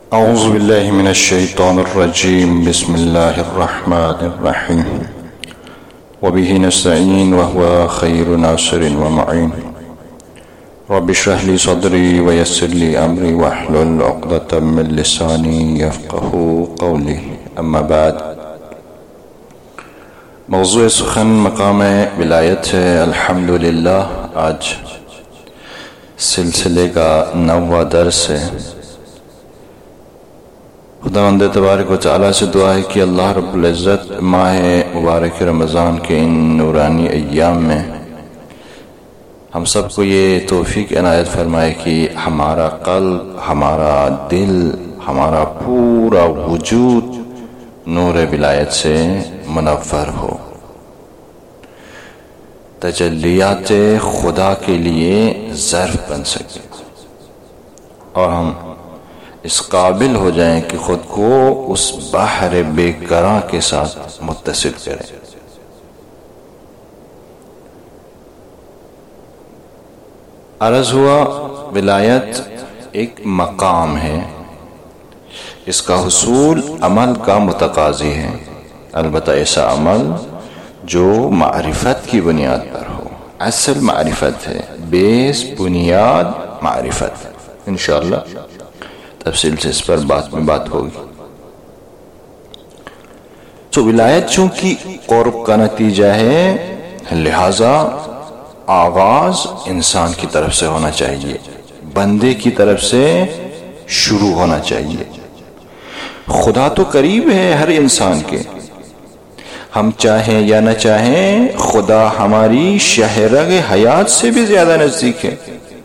أعوذ بالله من الشيطان الرجيم. بسم الله الرحمن الرحيم. وبه نستعين وهو خير ناصر ومعين. رب اشرح لي صدري ويسر لي أمري واحلل عقدة من لساني يفقه قولي. أما بعد، موضوع سخن مقام ولایت ہے. الحمدللہ آج سلسلے کا 9واں درس ہے. خداوند تبارک و تعالیٰ سے دعا ہے کہ اللہ رب العزت ماہ مبارک رمضان کے ان نورانی ایام میں ہم سب کو یہ توفیق عنایت فرمائے کہ ہمارا قلب، ہمارا دل، ہمارا پورا وجود نور ولایت سے منور ہو، تجلیات خدا کے لیے ظرف بن سکے اور ہم اس قابل ہو جائیں کہ خود کو اس بحر بے کراں کے ساتھ متصل کریں. عرض ہوا ولایت ایک مقام ہے، اس کا حصول عمل کا متقاضی ہے، البتہ ایسا عمل جو معرفت کی بنیاد پر ہو. اصل معرفت ہے، بیس بنیاد معرفت. انشاءاللہ تفصیل سے اس پر بات ہوگی. تو ولایت چونکہ قرب کا نتیجہ ہے، لہذا آغاز انسان کی طرف سے ہونا چاہیے، بندے کی طرف سے شروع ہونا چاہیے. خدا تو قریب ہے ہر انسان کے، ہم چاہیں یا نہ چاہیں خدا ہماری شہرگ حیات سے بھی زیادہ نزدیک ہے.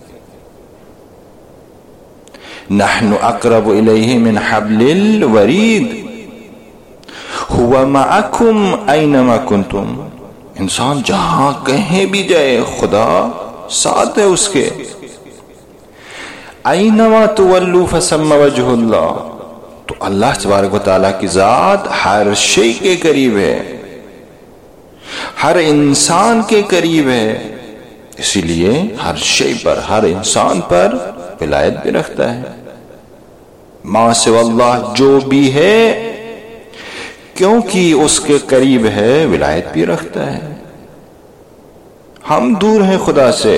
نحن اقرب الیہ من حبل الورید هو معکم اینما کنتم. انسان جہاں کہیں بھی جائے خدا ساتھ ہے اس کے. اینما تولوا فثم وجہ اللہ. تو اللہ تبارک و تعالیٰ کی ذات ہر شے کے قریب ہے، ہر انسان کے قریب ہے، اسی لیے ہر شے پر، ہر انسان پر ولایت بھی رکھتا ہے. ما سوى اللہ جو بھی ہے کیونکہ اس کے قریب ہے ولایت بھی رکھتا ہے. ہم دور ہیں خدا سے،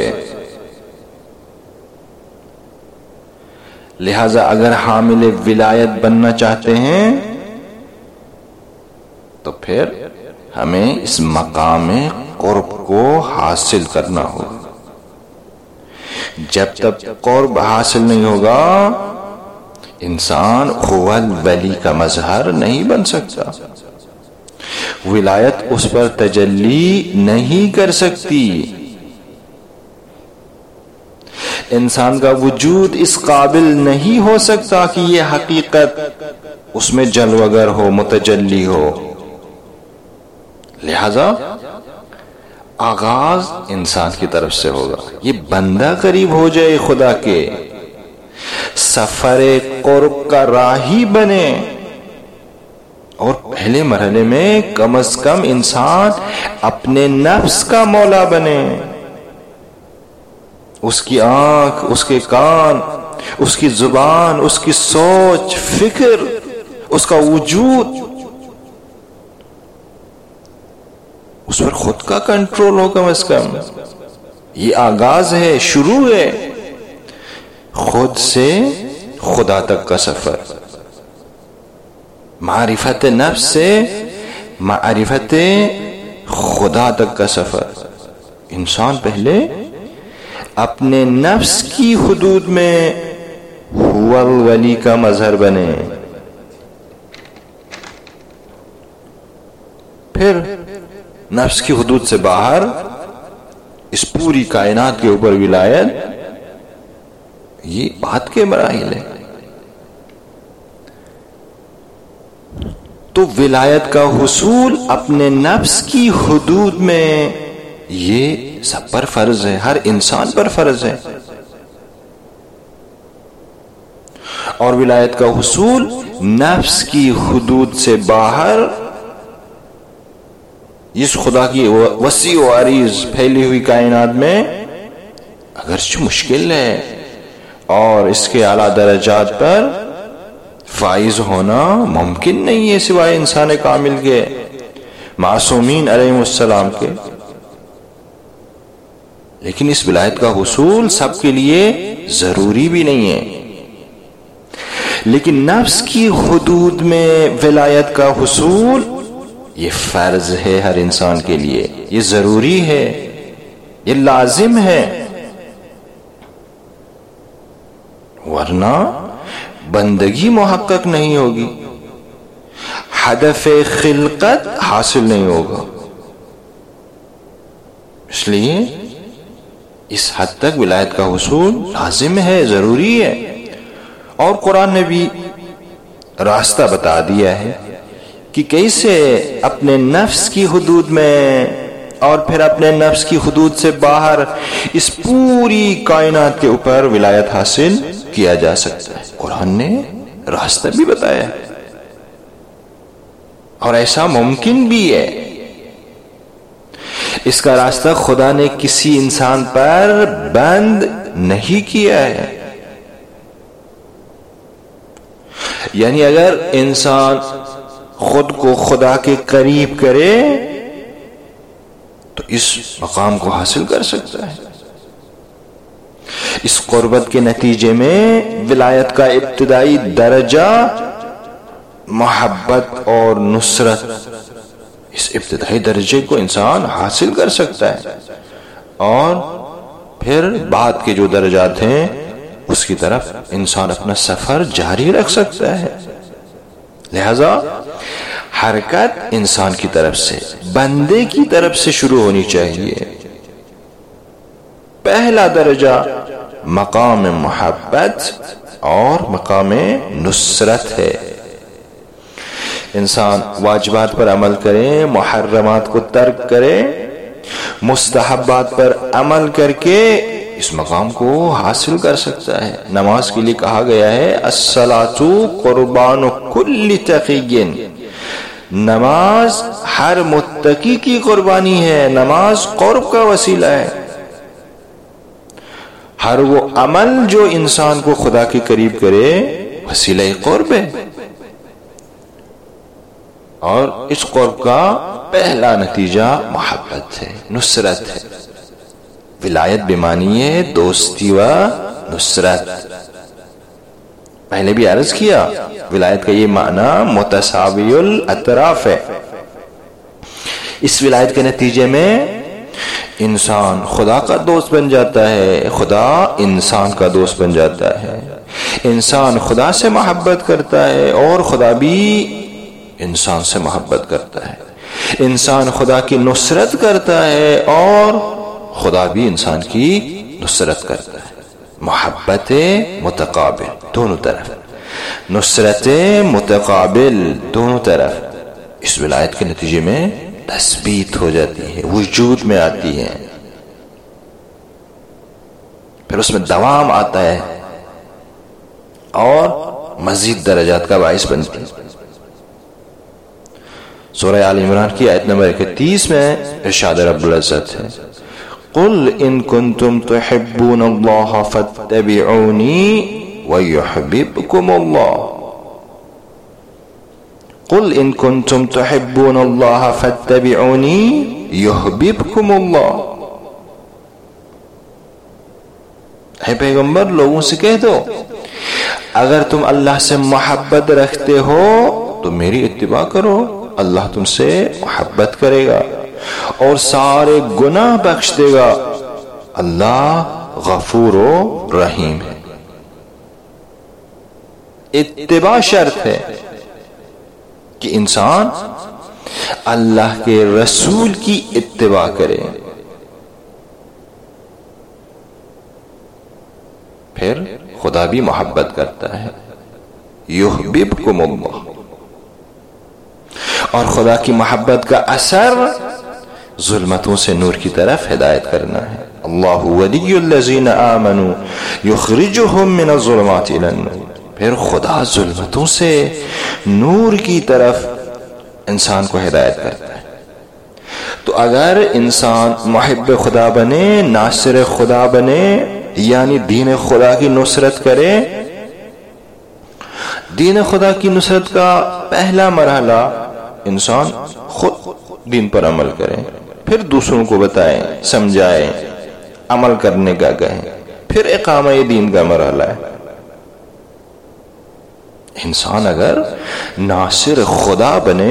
لہذا اگر حامل ولایت بننا چاہتے ہیں تو پھر ہمیں اس مقام قرب کو حاصل کرنا ہوگا. جب تک قرب حاصل نہیں ہوگا انسان هو الولی کا مظہر نہیں بن سکتا، ولایت اس پر تجلی نہیں کر سکتی. انسان کا وجود اس قابل نہیں ہو سکتا کہ یہ حقیقت اس میں جلوگر ہو، متجلی ہو. لہذا آغاز انسان کی طرف سے ہوگا. یہ بندہ قریب ہو جائے خدا کے، سفر قرب کا راہی بنے، اور پہلے مرحلے میں کم از کم انسان اپنے نفس کا مولا بنے. اس کی آنکھ، اس کے کان، اس کی زبان، اس کی سوچ، فکر، اس کا وجود، اس پر خود کا کنٹرول ہو. کم از کم یہ آغاز ہے، شروع ہے خود سے خدا تک کا سفر. معرفت نفس سے معرفت خدا تک کا سفر. انسان پہلے اپنے نفس کی حدود میں هو الولی کا مظہر بنے، پھر نفس کی حدود سے باہر اس پوری کائنات کے اوپر ولایت. یہ بات کے مراحل ہے. تو ولایت کا حصول اپنے نفس کی حدود میں یہ سب پر فرض ہے، ہر انسان پر فرض ہے. اور ولایت کا حصول نفس کی حدود سے باہر اس خدا کی وسیع و عریض پھیلی ہوئی کائنات میں اگرچہ مشکل ہے اور اس کے اعلیٰ درجات پر فائز ہونا ممکن نہیں ہے سوائے انسان کامل کے، معصومین علیہم السلام کے. لیکن اس ولایت کا حصول سب کے لیے ضروری بھی نہیں ہے. لیکن نفس کی حدود میں ولایت کا حصول یہ فرض ہے ہر انسان کے لیے، یہ ضروری ہے، یہ لازم ہے، ورنہ بندگی محقق نہیں ہوگی، ہدف خلقت حاصل نہیں ہوگا. اس لیے اس حد تک ولایت کا حصول لازم ہے، ضروری ہے. اور قرآن نے بھی راستہ بتا دیا ہے کہ کیسے اپنے نفس کی حدود میں اور پھر اپنے نفس کی حدود سے باہر اس پوری کائنات کے اوپر ولایت حاصل کیا جا سکتا ہے. قرآن نے راستہ بھی بتایا ہے اور ایسا ممکن بھی ہے. اس کا راستہ خدا نے کسی انسان پر بند نہیں کیا ہے. یعنی اگر انسان خود کو خدا کے قریب کرے تو اس مقام کو حاصل کر سکتا ہے. اس قربت کے نتیجے میں ولایت کا ابتدائی درجہ محبت اور نصرت، اس ابتدائی درجے کو انسان حاصل کر سکتا ہے اور پھر بعد کے جو درجات ہیں اس کی طرف انسان اپنا سفر جاری رکھ سکتا ہے. لہذا حرکت انسان کی طرف سے، بندے کی طرف سے شروع ہونی چاہیے. پہلا درجہ مقام محبت اور مقام نصرت ہے. انسان واجبات پر عمل کرے، محرمات کو ترک کرے، مستحبات پر عمل کر کے اس مقام کو حاصل کر سکتا ہے. نماز کے لیے کہا گیا ہے الصلاۃ قربان کل تقی، نماز ہر متقی کی قربانی ہے، نماز قرب کا وسیلہ ہے. ہر وہ عمل جو انسان کو خدا کے قریب کرے وسیلہ قرب ہے. اور اس قرب کا پہلا نتیجہ محبت ہے، نصرت ہے. ولایت بمانی ہے دوستی و نصرت. پہلے بھی عرض کیا ولایت کا یہ معنی متساوی الاطراف ہے. اس ولایت کے نتیجے میں انسان خدا کا دوست بن جاتا ہے، خدا انسان کا دوست بن جاتا ہے. انسان خدا سے محبت کرتا ہے اور خدا بھی انسان سے محبت کرتا ہے. انسان خدا کی نصرت کرتا ہے اور خدا بھی انسان کی نصرت کرتا ہے. محبت متقابل دونوں طرف، نصرت متقابل دونوں طرف اس ولایت کے نتیجے میں تثبیت ہو جاتی ہے، وجود میں آتی ہے، پھر اس میں دوام آتا ہے اور مزید درجات کا باعث بنتی ہے. سورہ آل عمران کی آیت نمبر 31 میں ارشاد رب العزت ہے قل ان کنتم تحبون اللہ فاتبعونی ویحببکم اللہ. قل ان کنتم تحبون اللہ فاتبعونی یحببکم اللہ. اے پیغمبر لوگوں سے کہہ دو اگر تم اللہ سے محبت رکھتے ہو تو میری اتباع کرو، اللہ تم سے محبت کرے گا اور سارے گناہ بخش دے گا. اللہ غفور و رحیم ہے. اتباع شرط ہے کہ انسان اللہ کے رسول کی اتباع کرے، پھر خدا بھی محبت کرتا ہے. یحببکم اللہ. اور خدا کی محبت کا اثر ظلمتوں سے نور کی طرف ہدایت کرنا ہے. اللہ ولی الذین آمنوا یخرجہم من الظلمات الی النور. پھر خدا ظلمتوں سے نور کی طرف انسان کو ہدایت کرتا ہے. تو اگر انسان محب خدا بنے، ناصر خدا بنے، یعنی دین خدا کی نصرت کرے، دین خدا کی نصرت کا پہلا مرحلہ انسان خود دین پر عمل کرے، پھر دوسروں کو بتائیں، سمجھائیں، عمل کرنے کا کہیں، پھر اقامہ دین کا مرحلہ ہے۔ انسان اگر ناصر خدا بنے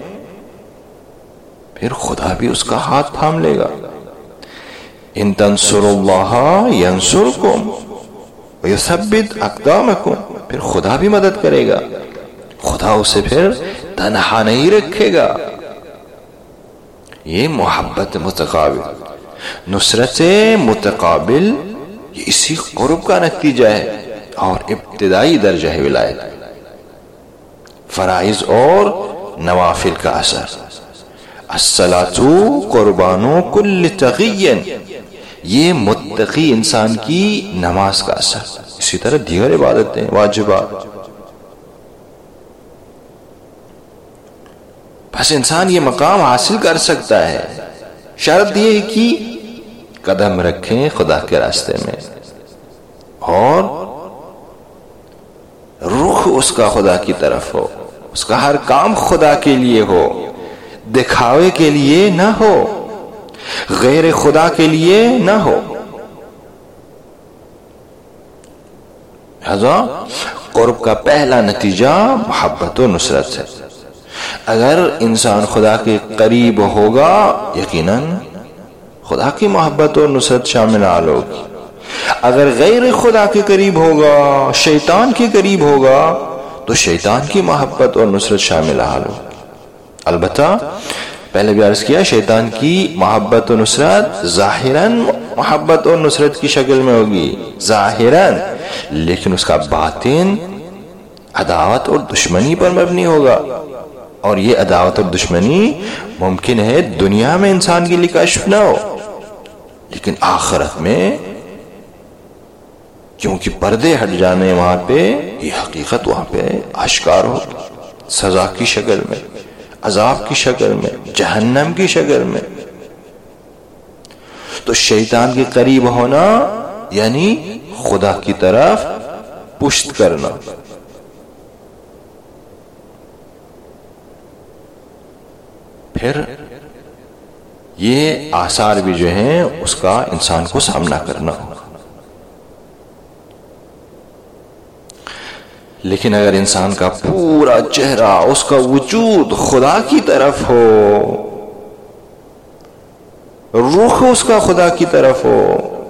پھر خدا بھی اس کا ہاتھ تھام لے گا۔ ان تنصروا اللہ ینصرکم ویثبت اقدامکم، پھر خدا بھی مدد کرے گا، خدا اسے پھر تنہا نہیں رکھے گا۔ یہ محبت متقابل، نصرت متقابل، یہ اسی قرب کا نتیجہ ہے اور ابتدائی درجہ ہے ولایت۔ فرائض اور نوافل کا اثر، الصلاۃ قربان کل تقی، یہ متقی انسان کی نماز کا اثر۔ اسی طرح دیگر عبادتیں، واجبات۔ بس انسان یہ مقام حاصل کر سکتا ہے، شرط یہ کہ قدم رکھیں خدا کے راستے میں اور رخ اس کا خدا کی طرف ہو، اس کا ہر کام خدا کے لیے ہو، دکھاوے کے لیے نہ ہو، غیر خدا کے لیے نہ ہو۔ لہذا قرب کا پہلا نتیجہ محبت و نصرت ہے۔ اگر انسان خدا کے قریب ہوگا یقیناً خدا کی محبت اور نصرت شامل حال ہوگی۔ اگر غیر خدا کے قریب ہوگا، شیطان کے قریب ہوگا، تو شیطان کی محبت اور نصرت شامل حال ہوگی۔ البتہ پہلے بھی عرض کیا، شیطان کی محبت و نصرت ظاہراً محبت اور نصرت کی شکل میں ہوگی، ظاہراً، لیکن اس کا باطن عداوت اور دشمنی پر مبنی ہوگا، اور یہ عداوت اور دشمنی ممکن ہے دنیا میں انسان کے لیے کشف نہ ہو، لیکن آخرت میں کیونکہ پردے ہٹ جانے وہاں پہ یہ حقیقت وہاں پہ آشکار ہو، سزا کی شکل میں، عذاب کی شکل میں، جہنم کی شکل میں۔ تو شیطان کے قریب ہونا یعنی خدا کی طرف پشت کرنا۔ پھر یہ آثار بھی جو ہیں اس کا انسان کو سامنا کرنا ہوگا۔ لیکن اگر انسان کا پورا چہرہ، اس کا وجود خدا کی طرف ہو، رخ اس کا خدا کی طرف ہو،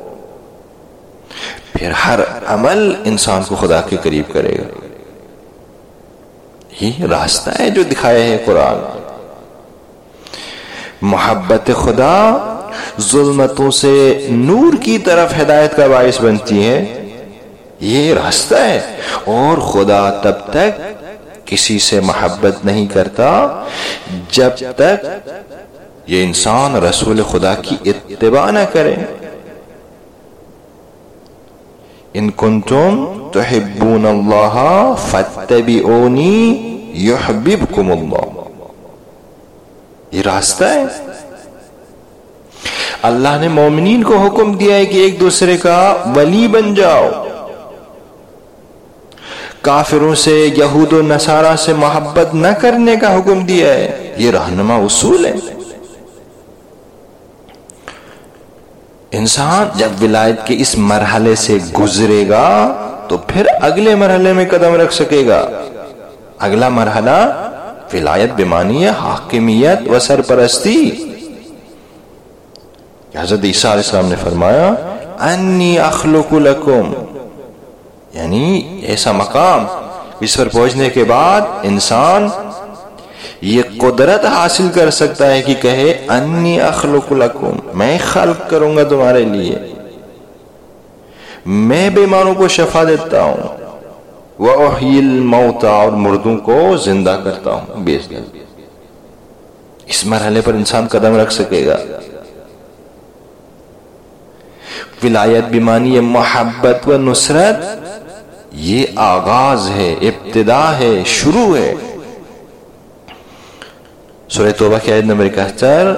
پھر ہر عمل انسان کو خدا کے قریب کرے گا۔ یہ راستہ ہے جو دکھایا ہے قرآن۔ محبت خدا ظلمتوں سے نور کی طرف ہدایت کا باعث بنتی ہے، یہ راستہ ہے۔ اور خدا تب تک کسی سے محبت نہیں کرتا جب تک یہ انسان رسول خدا کی اتباع نہ کرے۔ ان کنتم تحبون اللہ فاتبعونی یحببکم اللہ، یہ راستہ ہے۔ اللہ نے مومنین کو حکم دیا ہے کہ ایک دوسرے کا ولی بن جاؤ، کافروں سے، یہود و نصارہ سے محبت نہ کرنے کا حکم دیا ہے، یہ رہنما اصول ہے۔ انسان جب ولایت کے اس مرحلے سے گزرے گا تو پھر اگلے مرحلے میں قدم رکھ سکے گا۔ اگلا مرحلہ ولایت بمعنی حاکمیت و سرپرستی۔ حضرت عیسیٰ علیہ السلام نے فرمایا انی اخلق لکم، یعنی ایسا مقام اس پر پہنچنے کے بعد انسان یہ قدرت حاصل کر سکتا ہے کہ کہے انی اخلق لکم، میں خلق کروں گا تمہارے لیے، میں بیماروں کو شفا دیتا ہوں، وَأُحْيِي الْمَوْتَى، اور مردوں کو زندہ کرتا ہوں۔ اس مرحلے پر انسان قدم رکھ سکے گا۔ ولایت بمعنی محبت و نصرت، یہ آغاز ہے، ابتدا ہے، شروع ہے۔ سورہ توبہ کی آیت نمبر 71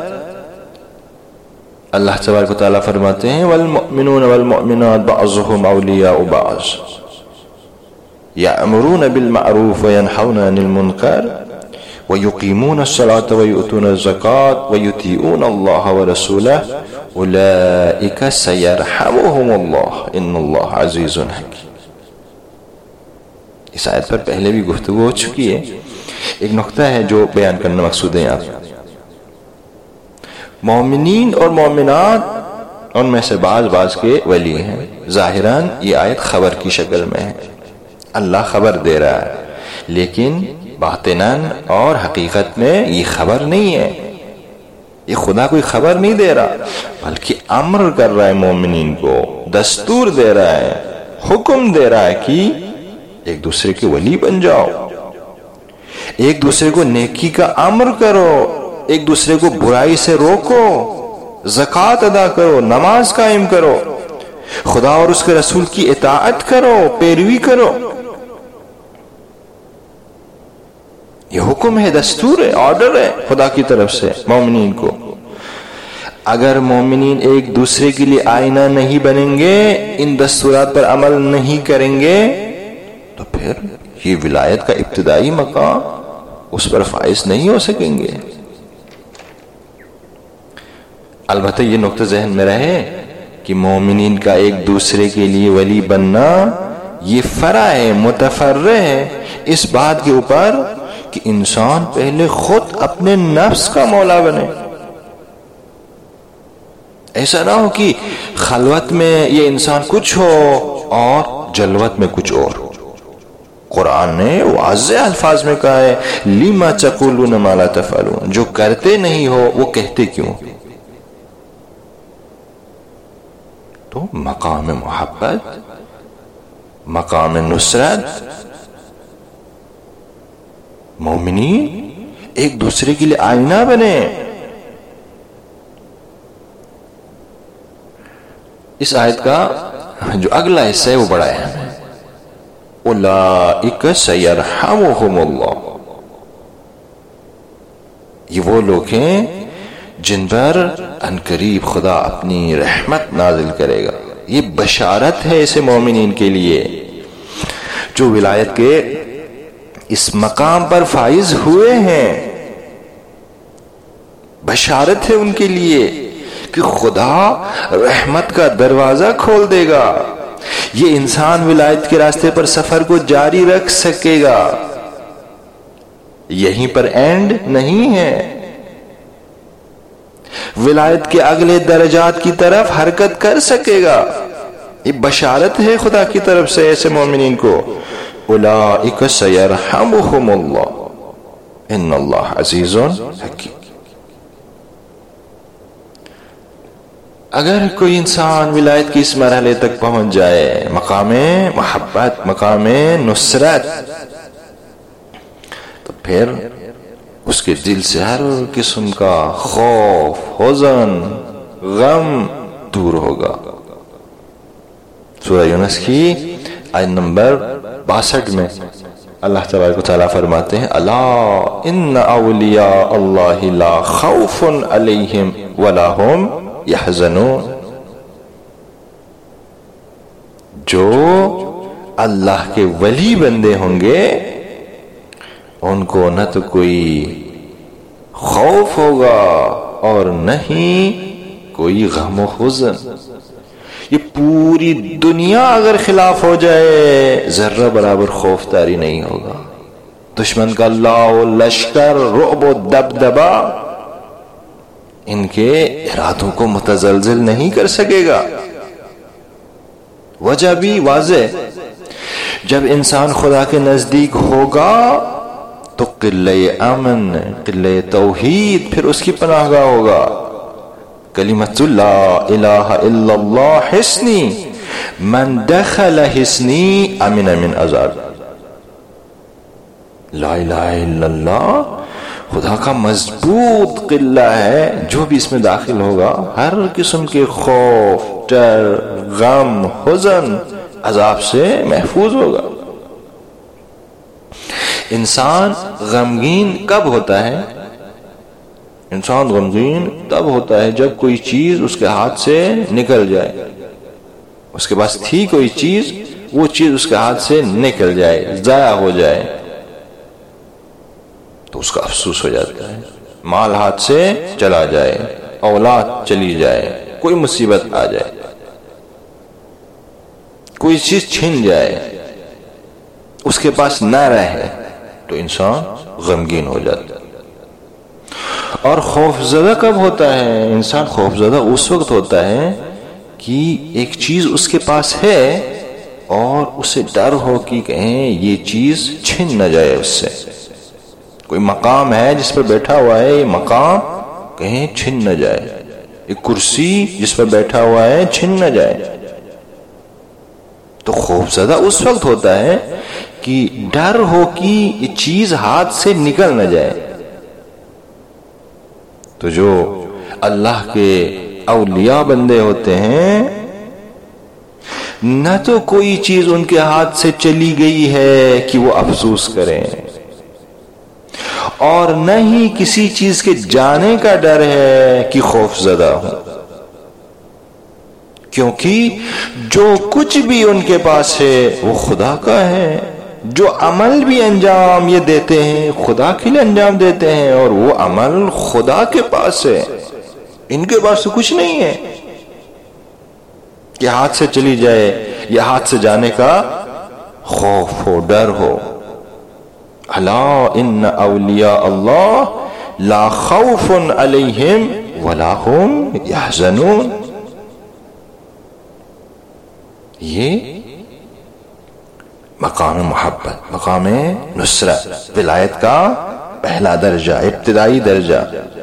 اللہ تبارک و تعالیٰ فرماتے ہیں وَالْمُؤْمِنُونَ وَالْمُؤْمِنَاتُ بَعْضُهُمْ أَوْلِيَاءُ بَعْضٍ، یأمرون بالمعروف وینہون عن المنکر ویقیمون الصلاة ویؤتون الزکاة ویطیعون اللہ ورسولہ اولئک سیرحمهم اللہ ان اللہ عزیز حکیم. اس آیت پر پہلے بھی گفتگو ہو چکی ہے. ایک نقطہ ہے جو بیان کرنا مقصود ہے یہاں. مومنین اور مومنات ان میں سے بعض کے ولی ہیں. ظاہراً یہ آیت خبر کی شکل میں ہے، اللہ خبر دے رہا ہے، لیکن باطناً اور حقیقت میں یہ خبر نہیں ہے. یہ خدا کوئی خبر نہیں دے رہا، بلکہ امر کر رہا ہے مومنین کو، دستور دے رہا ہے، حکم دے رہا ہے کہ ایک دوسرے کے ولی بن جاؤ، ایک دوسرے کو نیکی کا امر کرو، ایک دوسرے کو برائی سے روکو، زکوٰۃ ادا کرو، نماز قائم کرو، خدا اور اس کے رسول کی اطاعت کرو، پیروی کرو. یہ حکم ہے، دستور ہے، آرڈر ہے خدا کی طرف سے مومنین کو. اگر مومنین ایک دوسرے کے لیے آئینہ نہیں بنیں گے، ان دستورات پر عمل نہیں کریں گے، تو پھر یہ ولایت کا ابتدائی مقام اس پر فائز نہیں ہو سکیں گے. البتہ یہ نقطہ ذہن میں رہے کہ مومنین کا ایک دوسرے کے لیے ولی بننا یہ فرع ہے، متفرع ہے اس بات کے اوپر کہ انسان پہلے خود اپنے نفس کا مولا بنے. ایسا نہ ہو کہ خلوت میں یہ انسان کچھ ہو اور جلوت میں کچھ اور. قرآن نے واضح الفاظ میں کہا ہے لِمَا تَقُولُونَ مَا لَا تَفْعَلُونَ، جو کرتے نہیں ہو وہ کہتے کیوں. تو مقام محبت، مقام نصرت، مومنین ایک دوسرے کے لیے آئینہ بنے. اس آیت کا جو اگلا حصہ ہے وہ بڑا ہے. اولئک سیرحمهم اللہ، یہ وہ لوگ ہیں جن پر عنقریب خدا اپنی رحمت نازل کرے گا. یہ بشارت ہے اسے مومنین کے لیے جو ولایت کے اس مقام پر فائز ہوئے ہیں. بشارت ہے ان کے لیے کہ خدا رحمت کا دروازہ کھول دے گا. یہ انسان ولایت کے راستے پر سفر کو جاری رکھ سکے گا، یہیں پر اینڈ نہیں ہے. ولایت کے اگلے درجات کی طرف حرکت کر سکے گا. یہ بشارت ہے خدا کی طرف سے ایسے مومنین کو. اولئک سیرحمهم اللہ ان اللہ عزیز حکیم. اگر کوئی انسان ولایت کی اس مرحلے تک پہنچ جائے، مقام محبت، مقام نصرت، تو پھر اس کے دل سے ہر قسم کا خوف، حزن، غم دور ہوگا. سورہ یونس کی آیت نمبر 62 میں اللہ تبارک و تعالیٰ فرماتے ہیں الا ان اولیاء اللہ لا خوف علیہم ولا هم یحزنون. جو اللہ کے ولی بندے ہوں گے ان کو نہ تو کوئی خوف ہوگا اور نہ ہی کوئی غم و حزن. یہ پوری دنیا اگر خلاف ہو جائے ذرہ برابر خوف داری نہیں ہوگا. دشمن کا لاؤ لشکر، رعب و دبدبا ان کے ارادوں کو متزلزل نہیں کر سکے گا. وجہ بھی واضح، جب انسان خدا کے نزدیک ہوگا تو قلعہ امن، قلعہ توحید پھر اس کی پناہ گاہ ہوگا. کلمۃ لا الہ الا اللہ حصنی من دخل حصنی امن من عذاب. لا الہ الا اللہ خدا کا مضبوط قلعہ ہے، جو بھی اس میں داخل ہوگا ہر قسم کے خوف، ڈر، غم، حزن، عذاب سے محفوظ ہوگا. انسان غمگین کب ہوتا ہے؟ انسان غمگین تب ہوتا ہے جب کوئی چیز اس کے ہاتھ سے نکل جائے. اس کے پاس تھی کوئی چیز، وہ چیز اس کے ہاتھ سے نکل جائے، ضائع ہو جائے، تو اس کا افسوس ہو جاتا ہے. مال ہاتھ سے چلا جائے، اولاد چلی جائے، کوئی مصیبت آ جائے، کوئی چیز چھن جائے، اس کے پاس نہ رہے، تو انسان غمگین ہو جاتا ہے. اور خوفزدہ کب ہوتا ہے انسان؟ خوفزدہ اس وقت ہوتا ہے کہ ایک چیز اس کے پاس ہے اور اسے ڈر ہو کہ کہیں یہ چیز چھن نہ جائے اس سے. کوئی مقام ہے جس پر بیٹھا ہوا ہے، یہ مقام کہیں چھن نہ جائے. ایک کرسی جس پر بیٹھا ہوا ہے چھن نہ جائے. تو خوفزدہ اس وقت ہوتا ہے کہ ڈر ہو کہ یہ چیز ہاتھ سے نکل نہ جائے. تو جو اللہ کے اولیاء بندے ہوتے ہیں، نہ تو کوئی چیز ان کے ہاتھ سے چلی گئی ہے کہ وہ افسوس کریں، اور نہ ہی کسی چیز کے جانے کا ڈر ہے کہ خوف زدہ ہوں. کیونکہ جو کچھ بھی ان کے پاس ہے وہ خدا کا ہے. جو عمل بھی انجام یہ دیتے ہیں خدا کے لیے انجام دیتے ہیں، اور وہ عمل خدا کے پاس ہے، ان کے پاس تو کچھ نہیں ہے کہ ہاتھ سے چلی جائے یا ہاتھ سے جانے کا خوف ہو، ڈر ہو. الا ان اولیاء اللہ لا خوف علیہم ولا هم يحزنون. یہ مقام محبت، مقام نصرت، ولایت کا پہلا درجہ، ابتدائی درجہ.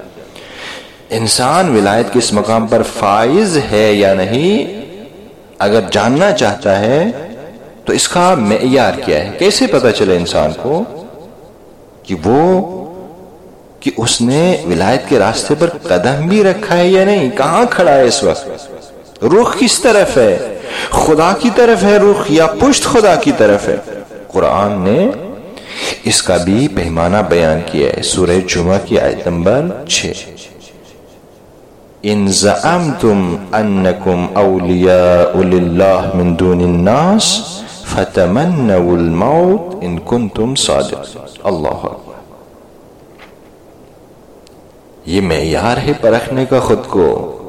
انسان ولایت کے اس مقام پر فائز ہے یا نہیں اگر جاننا چاہتا ہے تو اس کا معیار کیا ہے؟ کیسے پتہ چلے انسان کو کہ اس نے ولایت کے راستے پر قدم بھی رکھا ہے یا نہیں؟ کہاں کھڑا ہے اس وقت؟ رخ کس طرف ہے؟ خدا کی طرف ہے رخ یا پشت خدا کی طرف ہے؟ قرآن نے اس کا بھی پیمانہ بیان کیا ہے. سورہ جمعہ کی آیت نمبر 6. ان زعمتم انکم اولیاء للہ من دون الناس فتمنوا الموت ان کنتم صادقین. اللہ اکبر. یہ معیار ہے پرکھنے کا خود کو.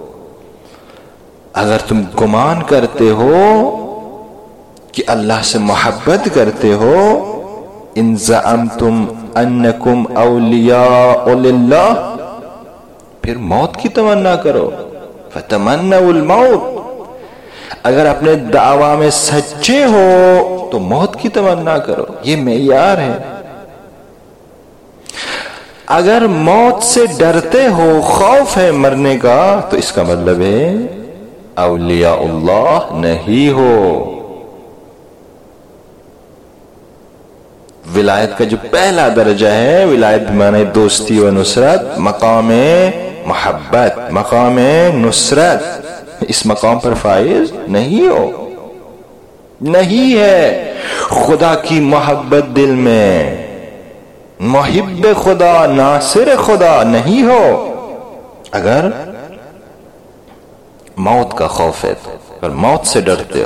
اگر تم گمان کرتے ہو کہ اللہ سے محبت کرتے ہو، ان زعمتم انکم اولیاء للہ، پھر موت کی تمنا کرو. فتمنوا الموت، اگر اپنے دعویٰ میں سچے ہو تو موت کی تمنا کرو. یہ معیار ہے. اگر موت سے ڈرتے ہو، خوف ہے مرنے کا، تو اس کا مطلب ہے اولیاء اللہ نہیں ہو. ولایت کا جو پہلا درجہ ہے، ولایت معنی دوستی و نصرت، مقام محبت، مقام نصرت، اس مقام پر فائز نہیں ہو. نہیں ہے خدا کی محبت دل میں، محب خدا، ناصر خدا نہیں ہو. اگر موت کا خوف ہے، اگر موت سے ڈرتے ہو.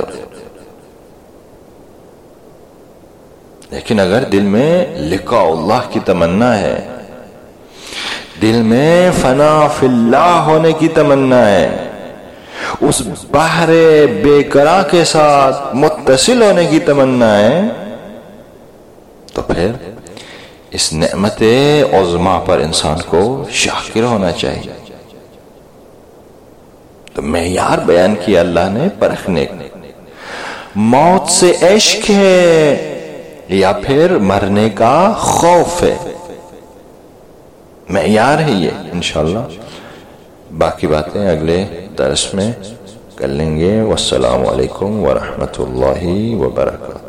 لیکن اگر دل میں لقاء اللہ کی تمنا ہے، دل میں فنا فی اللہ ہونے کی تمنا ہے، اس بحر بے قرار کے ساتھ متصل ہونے کی تمنا ہے، تو پھر اس نعمت عظمیٰ پر انسان کو شاکر ہونا چاہیے. تو معیار بیان کیا اللہ نے پرکھنے کا. موت سے عشق ہے یا پھر مرنے کا خوف ہے؟ معیار ہے یہ. انشاءاللہ باقی باتیں اگلے درس میں کر لیں گے. والسلام علیکم ورحمۃ اللہ وبرکاتہ.